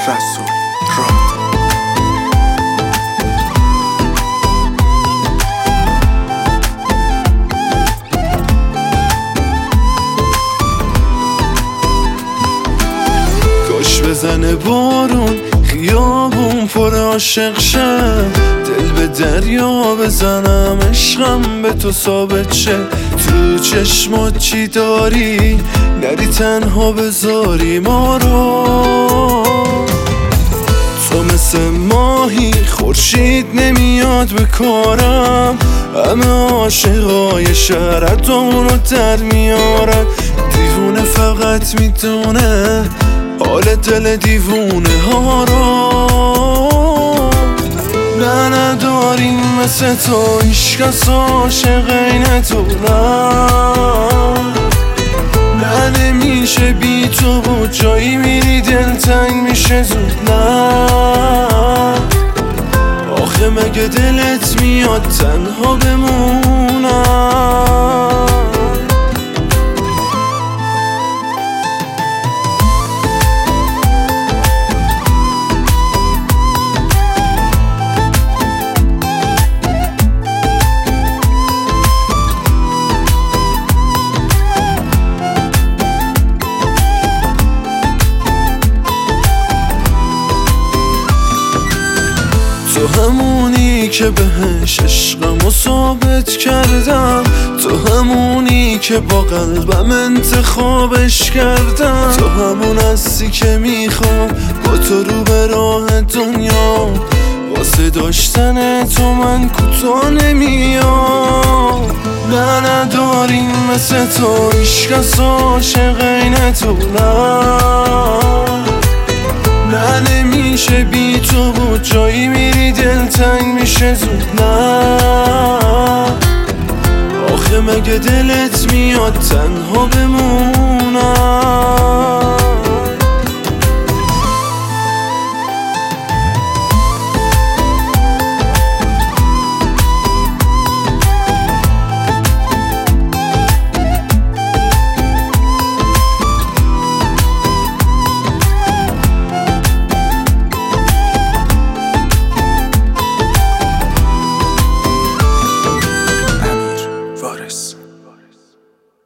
رسول راد. کاش بزنه بارون خیابون پر عاشق شم، دل به دریا بزنم عشقم به تو ثابت شه. تو چشمات چی داری نری تنها بذاری ما رو، تو مثل ماهی خورشید نمیاد به کارم، همه عاشقای شهرت اونو در میارن. دیوونه فقط میدونه حال دل دیوونه ها رو، نه نداریم مثل تو هیچکس عاشق این تو، نه نمیشه بی تو بود جایی میری دلتنگ میشه زود. نه آخه مگه دلت میاد تنها بمونم؟ تو همونی که بهش عشقمو ثابت کردم، تو همونی که با قلبم انتخابش کردم، تو همون هستی که میخوام با تو رو به راه دنیا، واسه داشتن تو من کوتاه نمیام. نه نداریم مثل تو هیچکس عاشق این تو، نه نمیشه بی تو بود جایی میری دلتنگ میشه زود. نه آخه مگه دلت میاد تنها بمونم؟